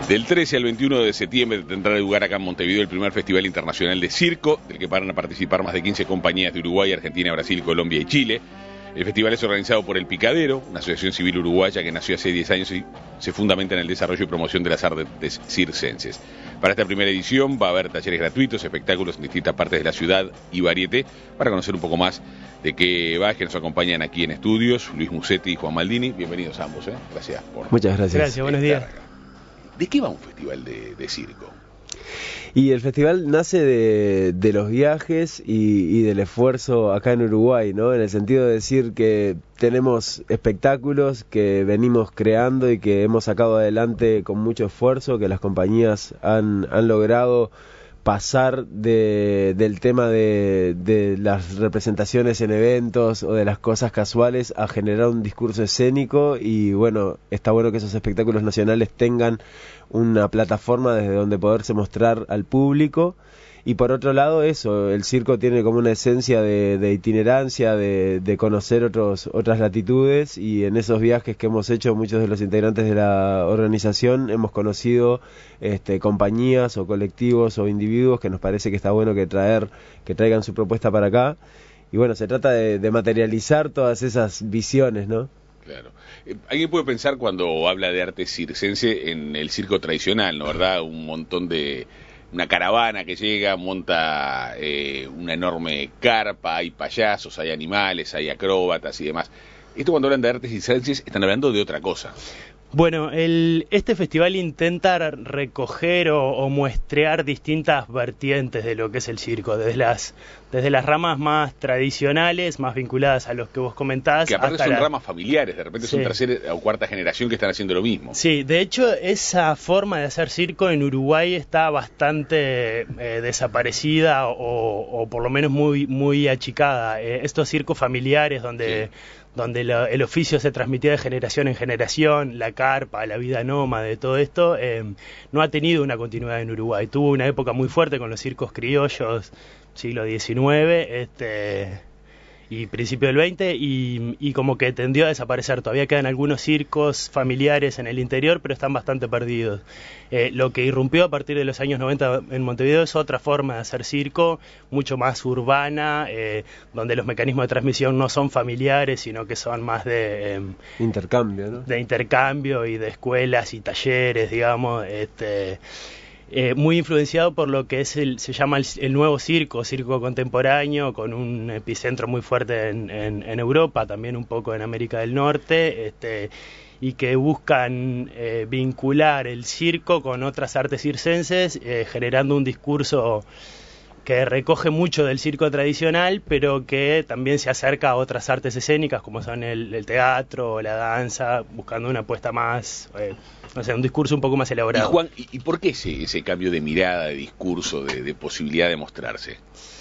Del 13 al 21 de septiembre tendrá lugar acá en Montevideo el primer Festival Internacional de Circo, del que van a participar más de 15 compañías de Uruguay, Argentina, Brasil, Colombia y Chile. El festival es organizado por El Picadero, una asociación civil uruguaya que nació hace 10 años y se fundamenta en el desarrollo y promoción de las artes circenses. Para esta primera edición va a haber talleres gratuitos, espectáculos en distintas partes de la ciudad y varieté. Para conocer un poco más de qué va, es que nos acompañan aquí en estudios Luis Musetti y Juan Maldini. Bienvenidos a ambos, Gracias por... Muchas gracias. Gracias, buenos días. ¿De qué va un festival de circo? Y el festival nace de los viajes y del esfuerzo acá en Uruguay, ¿no? En el sentido de decir que tenemos espectáculos que venimos creando y que hemos sacado adelante con mucho esfuerzo, que las compañías han logrado pasar del tema de las representaciones en eventos o de las cosas casuales a generar un discurso escénico. Y bueno, está bueno que esos espectáculos nacionales tengan una plataforma desde donde poderse mostrar al público. Y por otro lado eso, el circo tiene como una esencia de itinerancia, de conocer otras latitudes, y en esos viajes que hemos hecho muchos de los integrantes de la organización hemos conocido compañías o colectivos o individuos que nos parece que está bueno que traigan su propuesta para acá. Y bueno, se trata de materializar todas esas visiones, ¿no? Claro. Alguien puede pensar cuando habla de arte circense en el circo tradicional, ¿no? ¿Verdad? Un montón de... una caravana que llega, monta una enorme carpa, hay payasos, hay animales, hay acróbatas y demás. Esto cuando hablan de artes circenses están hablando de otra cosa. Bueno, este festival intenta recoger o muestrear distintas vertientes de lo que es el circo, desde las ramas más tradicionales, más vinculadas a los que vos comentás. Que aparte son ramas familiares, de repente son tercera o cuarta generación que están haciendo lo mismo. Sí, de hecho esa forma de hacer circo en Uruguay está bastante desaparecida o por lo menos muy achicada. Estos circos familiares donde el oficio se transmitía de generación en generación, la carpa, la vida nómade, todo esto, no ha tenido una continuidad en Uruguay. Tuvo una época muy fuerte con los circos criollos, siglo XIX y principio del XX, y como que tendió a desaparecer. Todavía quedan algunos circos familiares en el interior, pero están bastante perdidos. Lo que irrumpió a partir de los años 90 en Montevideo es otra forma de hacer circo, mucho más urbana, donde los mecanismos de transmisión no son familiares, sino que son más de... intercambio, ¿no? De intercambio y de escuelas y talleres, digamos, muy influenciado por lo que se llama el nuevo circo contemporáneo, con un epicentro muy fuerte en Europa, también un poco en América del Norte, y que buscan vincular el circo con otras artes circenses, generando un discurso que recoge mucho del circo tradicional, pero que también se acerca a otras artes escénicas, como son el teatro o la danza, buscando una apuesta más, un discurso un poco más elaborado. Y Juan, ¿y por qué ese cambio de mirada, de discurso, de posibilidad de mostrarse?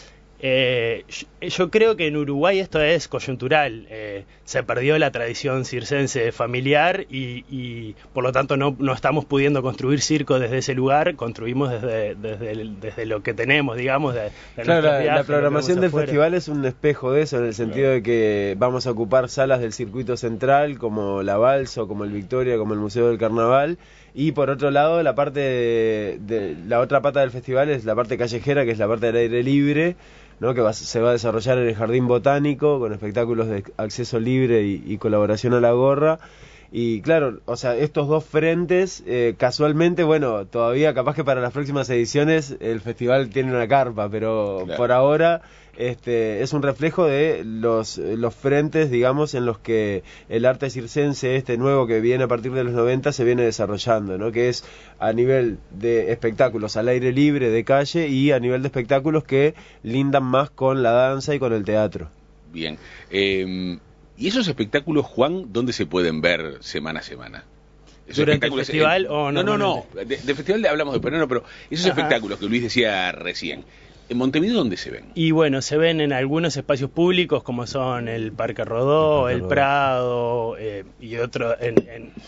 Yo creo que en Uruguay esto es coyuntural. Se perdió la tradición circense familiar y por lo tanto no estamos pudiendo construir circo desde ese lugar. Construimos desde lo que tenemos, digamos. Claro, la programación del festival es un espejo de eso, en el sentido de que vamos a ocupar salas del circuito central, como la Balso, como el Victoria, como el Museo del Carnaval. Y por otro lado, la parte de la otra pata del festival es la parte callejera, que es la parte del aire libre, ¿no? Que se va a desarrollar en el Jardín Botánico, con espectáculos de acceso libre y colaboración a la gorra. Y claro, o sea, estos dos frentes, casualmente, bueno, todavía capaz que para las próximas ediciones el festival tiene una carpa, pero claro, por ahora es un reflejo de los frentes, digamos, en los que el arte circense, nuevo que viene a partir de los 90, se viene desarrollando, ¿no? Que es a nivel de espectáculos al aire libre, de calle, y a nivel de espectáculos que lindan más con la danza y con el teatro. Bien. ¿Y esos espectáculos, Juan, dónde se pueden ver semana a semana? ¿Durante el festival o no? No. De festival hablamos de verano, pero esos espectáculos que Luis decía recién, ¿en Montevideo dónde se ven? Y bueno, se ven en algunos espacios públicos, como son el Parque Rodó, el Prado, y otro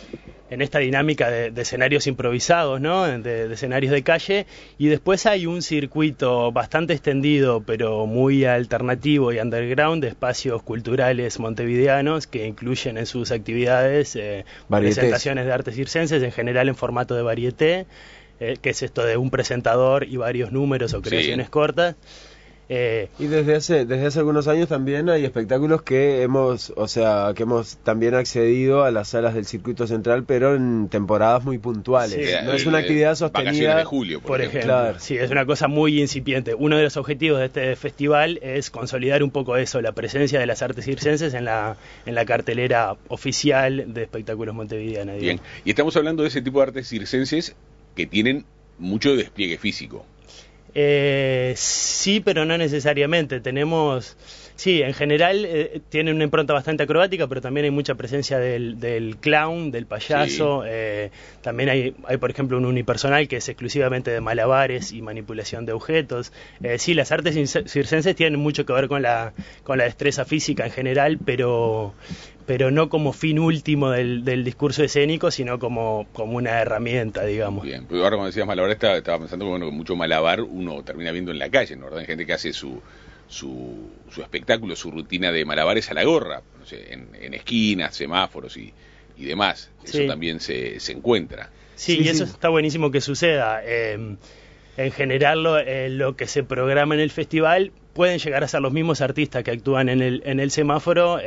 en esta dinámica de escenarios improvisados, ¿no? De escenarios de calle, y después hay un circuito bastante extendido, pero muy alternativo y underground, de espacios culturales montevideanos que incluyen en sus actividades presentaciones de arte circenses, en general en formato de varieté, que es esto de un presentador y varios números o creaciones cortas. Y desde hace algunos años también hay espectáculos que hemos también accedido a las salas del circuito central, pero en temporadas muy puntuales. Sí, no es una actividad sostenida. Vacaciones de julio, por ejemplo. Claro. Sí, es una cosa muy incipiente. Uno de los objetivos de este festival es consolidar un poco eso, la presencia de las artes circenses en la cartelera oficial de espectáculos montevideanos. Bien, y estamos hablando de ese tipo de artes circenses que tienen mucho despliegue físico. Sí, pero no necesariamente. Sí, en general tienen una impronta bastante acrobática, pero también hay mucha presencia del clown, del payaso. Sí. También hay, por ejemplo, un unipersonal que es exclusivamente de malabares y manipulación de objetos. Sí, las artes circenses tienen mucho que ver con la destreza física en general, pero no como fin último del discurso escénico, sino como una herramienta, digamos. Bien, pero ahora cuando decías malabar estaba pensando que bueno, mucho malabar uno termina viendo en la calle, ¿no? ¿Verdad? Hay gente que hace su espectáculo, su rutina de malabares a la gorra, no sé, en esquinas, semáforos y demás. Eso también se encuentra. Sí, y eso está buenísimo que suceda. En general lo que se programa en el festival pueden llegar a ser los mismos artistas que actúan en el semáforo,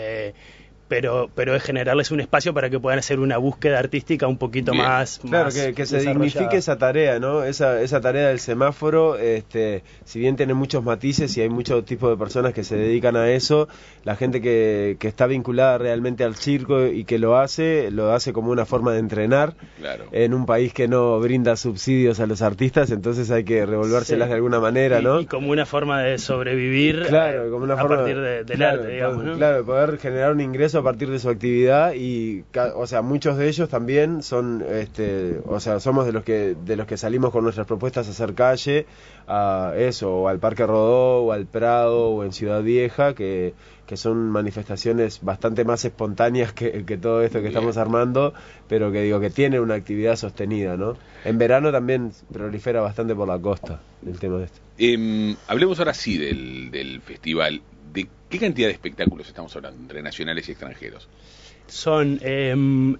pero es generarles un espacio para que puedan hacer una búsqueda artística un poquito más claro, que se dignifique esa tarea, ¿no? Esa tarea del semáforo, si bien tiene muchos matices y hay muchos tipos de personas que se dedican a eso, la gente que está vinculada realmente al circo y que lo hace como una forma de entrenar. Claro. En un país que no brinda subsidios a los artistas, entonces hay que revolvérselas de alguna manera, ¿no? Y como una forma de sobrevivir, claro, como una forma partir del arte, digamos, ¿no? Claro, poder generar un ingreso a partir de su actividad y, o sea, muchos de ellos también son, somos de los que salimos con nuestras propuestas a hacer calle, a eso, o al Parque Rodó, o al Prado, o en Ciudad Vieja, que son manifestaciones bastante más espontáneas que todo esto que estamos armando, pero que tienen una actividad sostenida, ¿no? En verano también prolifera bastante por la costa el tema de esto. Hablemos ahora sí del festival. ¿De qué cantidad de espectáculos estamos hablando, entre nacionales y extranjeros? Son 8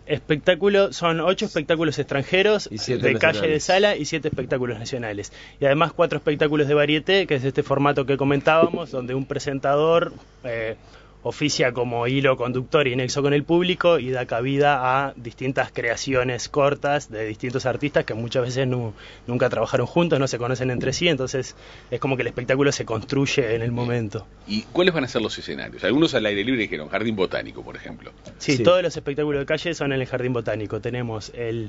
espectáculos extranjeros de calle de sala y 7 espectáculos nacionales. Y además 4 espectáculos de varieté, que es este formato que comentábamos, donde un presentador oficia como hilo conductor y nexo con el público y da cabida a distintas creaciones cortas de distintos artistas que muchas veces nunca trabajaron juntos, no se conocen entre sí, entonces es como que el espectáculo se construye en el momento. ¿Y cuáles van a ser los escenarios? Algunos al aire libre dijeron Jardín Botánico, por ejemplo. Sí, todos los espectáculos de calle son en el Jardín Botánico. Tenemos el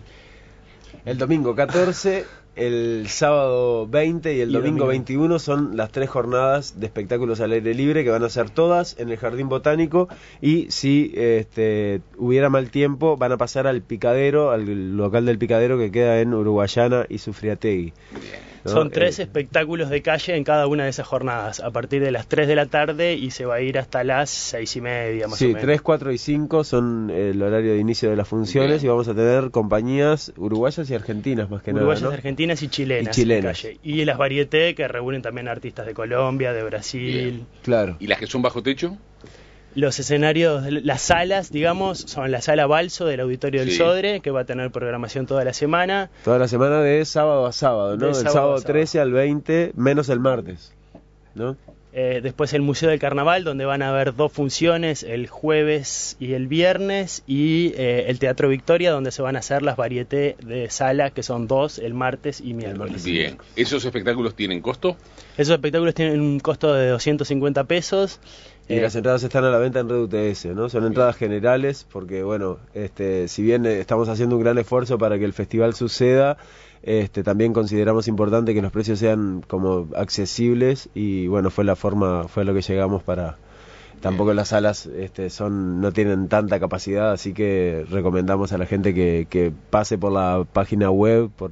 domingo 14, el sábado 20 y el domingo 21 son las 3 jornadas de espectáculos al aire libre que van a ser todas en el Jardín Botánico, y si hubiera mal tiempo van a pasar al Picadero, al local del Picadero que queda en Uruguayana y Sufriategui, ¿no? Son 3 espectáculos de calle en cada una de esas jornadas, a partir de las 3 de la tarde y se va a ir hasta las 6:30 más o menos. 3, 4 y 5 son el horario de inicio de las funciones. Bien. Y vamos a tener compañías uruguayas y argentinas más que nada, ¿no? Uruguayas, argentinas y chilenas. De calle. Y las varieté, que reúnen también artistas de Colombia, de Brasil. Bien. Claro. ¿Y las que son bajo techo? Los escenarios, las salas, digamos, son la sala Balso del Auditorio del Sodre, que va a tener programación toda la semana. Toda la semana de sábado a sábado, ¿no? Del sábado 13 al 20, menos el martes, ¿no? Después el Museo del Carnaval, donde van a haber 2 funciones, el jueves y el viernes, y el Teatro Victoria, donde se van a hacer las varietés de sala, que son 2 el martes y miércoles. Bien. ¿Esos espectáculos tienen costo? Esos espectáculos tienen un costo de 250 pesos. Y las entradas están a la venta en Red UTS, ¿no? Son entradas generales, porque bueno, si bien estamos haciendo un gran esfuerzo para que el festival suceda, también consideramos importante que los precios sean como accesibles, y bueno, fue lo que llegamos para. Tampoco las salas no tienen tanta capacidad, así que recomendamos a la gente que pase por la página web, por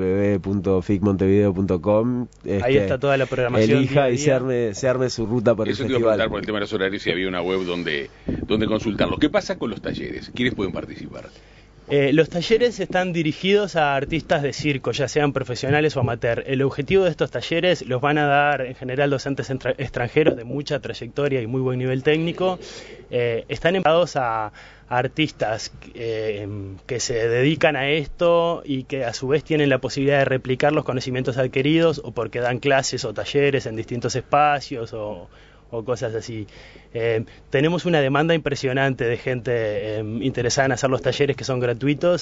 www.ficmontevideo.com. Ahí está toda la programación. Elija día y se arme su ruta por el festival. Eso te iba a preguntar por el tema de los horarios, si había una web donde consultarlo. ¿Qué pasa con los talleres? ¿Quiénes pueden participar? Los talleres están dirigidos a artistas de circo, ya sean profesionales o amateur. El objetivo de estos talleres los van a dar en general docentes extranjeros de mucha trayectoria y muy buen nivel técnico. Están enfocados a artistas que se dedican a esto y que a su vez tienen la posibilidad de replicar los conocimientos adquiridos o porque dan clases o talleres en distintos espacios o cosas así. Tenemos una demanda impresionante de gente interesada en hacer los talleres que son gratuitos.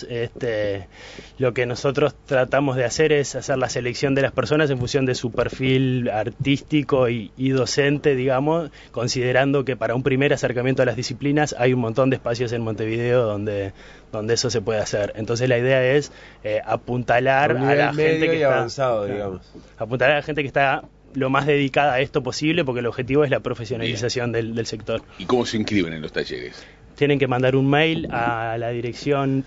Lo que nosotros tratamos de hacer es hacer la selección de las personas en función de su perfil artístico y docente, digamos, considerando que para un primer acercamiento a las disciplinas hay un montón de espacios en Montevideo donde eso se puede hacer. Entonces la idea es apuntalar a la gente que está avanzado, digamos. Apuntalar a la gente que está lo más dedicada a esto posible, porque el objetivo es la profesionalización del sector. ¿Y cómo se inscriben en los talleres? Tienen que mandar un mail a la dirección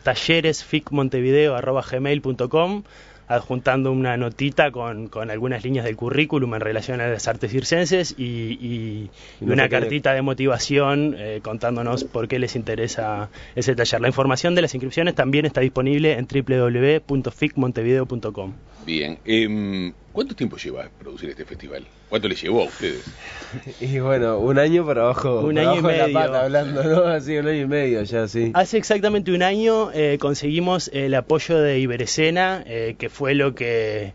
talleresficmontevideo@gmail.com, adjuntando una notita con algunas líneas del currículum en relación a las artes circenses y una cartita de motivación contándonos por qué les interesa ese taller. La información de las inscripciones también está disponible en www.ficmontevideo.com. Bien. ¿Cuánto tiempo lleva producir este festival? ¿Cuánto les llevó a ustedes? Y bueno, un año para abajo, un año y medio. De la pata, hablando, ¿no? Así, un año y medio ya, sí. Hace exactamente un año conseguimos el apoyo de Iberescena, que fue lo que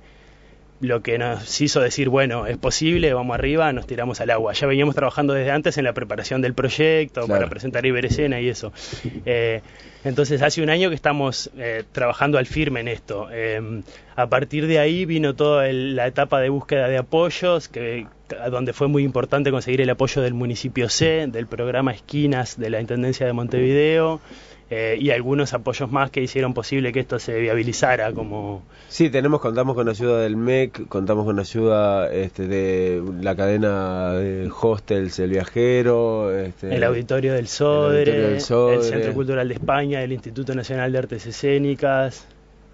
nos hizo decir, bueno, es posible, vamos arriba, nos tiramos al agua. Ya veníamos trabajando desde antes en la preparación del proyecto, claro, para presentar Iberescena y eso. Entonces hace un año que estamos trabajando al firme en esto. A partir de ahí vino toda la etapa de búsqueda de apoyos, donde fue muy importante conseguir el apoyo del municipio C, del programa Esquinas de la Intendencia de Montevideo, y algunos apoyos más que hicieron posible que esto se viabilizara como... Sí, contamos con ayuda del MEC, contamos con ayuda de la cadena de hostels El Viajero, el Auditorio del Sodre, el Centro Cultural de España, el Instituto Nacional de Artes Escénicas.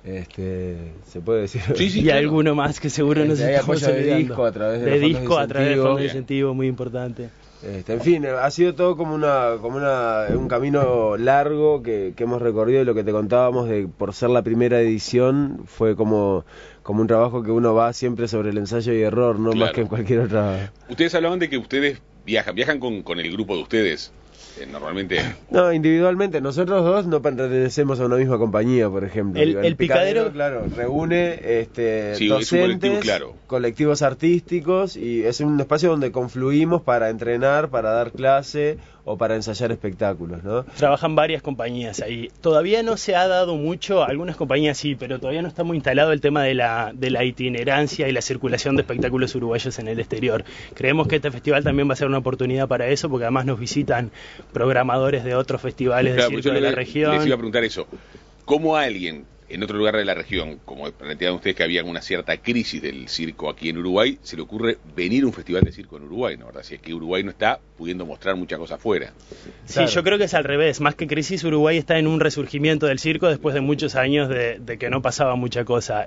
Se puede decir. Sí, y claro, alguno más que seguro no se apoyo de disco a través de disco a través del fondo de incentivo, muy importante. En fin, ha sido todo como un camino largo que hemos recorrido, y lo que te contábamos por ser la primera edición fue como un trabajo que uno va siempre sobre el ensayo y error, no claro, más que en cualquier otra. Ustedes hablaban de que ustedes viajan con el grupo de ustedes. Normalmente. No, individualmente. Nosotros dos no pertenecemos a una misma compañía, por ejemplo. El Picadero, claro, reúne sí, docentes, claro, colectivos artísticos, y es un espacio donde confluimos para entrenar, para dar clase o para ensayar espectáculos, ¿no? Trabajan varias compañías ahí. Todavía no se ha dado mucho, algunas compañías sí, pero todavía no está muy instalado el tema de la itinerancia y la circulación de espectáculos uruguayos en el exterior. Creemos que este festival también va a ser una oportunidad para eso, porque además nos visitan programadores de otros festivales de circo de la región. Les iba a preguntar eso. ¿Cómo alguien en otro lugar de la región, como planteaban ustedes que había una cierta crisis del circo aquí en Uruguay, se le ocurre venir a un festival de circo en Uruguay, ¿no? ¿Verdad? Si es que Uruguay no está pudiendo mostrar muchas cosas afuera. Sí, claro, yo creo que es al revés. Más que crisis, Uruguay está en un resurgimiento del circo después de muchos años de que no pasaba mucha cosa.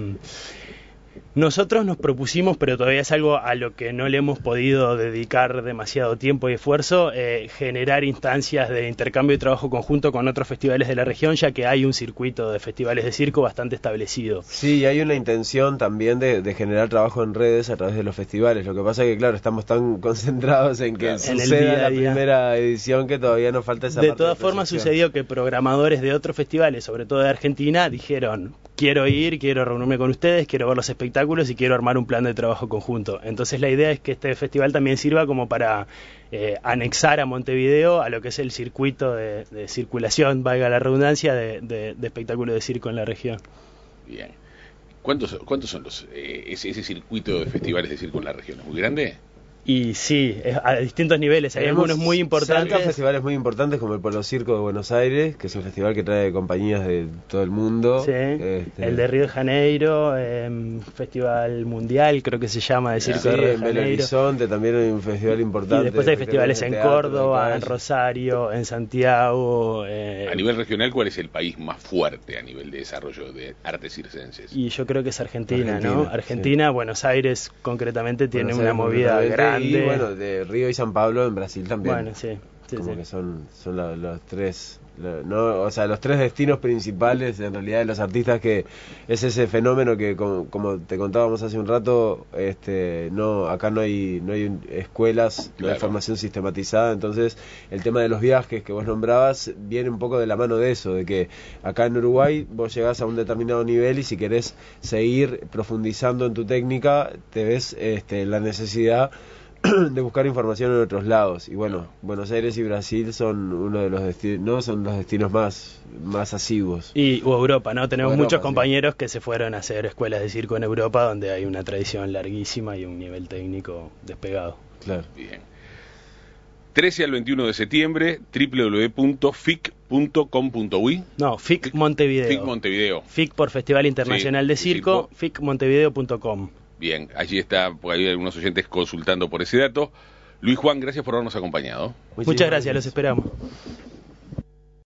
Nosotros nos propusimos, pero todavía es algo a lo que no le hemos podido dedicar demasiado tiempo y esfuerzo, generar instancias de intercambio y trabajo conjunto con otros festivales de la región, ya que hay un circuito de festivales de circo bastante establecido. Sí, y hay una intención también de generar trabajo en redes a través de los festivales. Lo que pasa es que, claro, estamos tan concentrados en que suceda la primera edición que todavía nos falta esa parte. De todas formas, sucedió que programadores de otros festivales, sobre todo de Argentina, dijeron: quiero ir, quiero reunirme con ustedes, quiero ver los espectáculos y quiero armar un plan de trabajo conjunto. Entonces la idea es que este festival también sirva como para anexar a Montevideo a lo que es el circuito de circulación, valga la redundancia, de espectáculos de circo en la región. Bien. ¿Cuántos son ese circuito de festivales de circo en la región? ¿Es muy grande? Y sí, a distintos niveles. Hay algunos muy importantes. Hay festivales muy importantes como el Polo Circo de Buenos Aires, que es un festival que trae compañías de todo el mundo. Sí, el de Río de Janeiro, Festival Mundial, creo que se llama, de Circo de Río de Janeiro. En Belo Horizonte también hay un festival importante. Y después hay festivales en Córdoba, en Rosario, en Santiago. A nivel regional, ¿cuál es el país más fuerte a nivel de desarrollo de artes circenses? Y yo creo que es Argentina, ¿no? Argentina, sí. Buenos Aires concretamente tiene una movida grande. Y bueno, de Río y San Pablo en Brasil también. Bueno, sí. como que son los tres, no, o sea, los tres destinos principales en realidad de los artistas, que es ese fenómeno que como te contábamos hace un rato, acá no hay escuelas, no hay formación sistematizada. Entonces el tema de los viajes que vos nombrabas viene un poco de la mano de eso, de que acá en Uruguay vos llegás a un determinado nivel y si querés seguir profundizando en tu técnica te ves la necesidad de buscar información en otros lados. Y bueno, Buenos Aires y Brasil son uno de los destinos, ¿no? Son los destinos más asiduos. O Europa, ¿no? Tenemos muchos compañeros que se fueron a hacer escuelas de circo en Europa, donde hay una tradición larguísima y un nivel técnico despegado. Claro. Bien. 13 al 21 de septiembre, www.fic.com.uy. No, FIC Montevideo. FIC Montevideo. FIC por Festival Internacional de Circo, ficmontevideo.com. Bien, allí está, porque hay algunos oyentes consultando por ese dato. Luis Juan, gracias por habernos acompañado. Muchas gracias, los esperamos.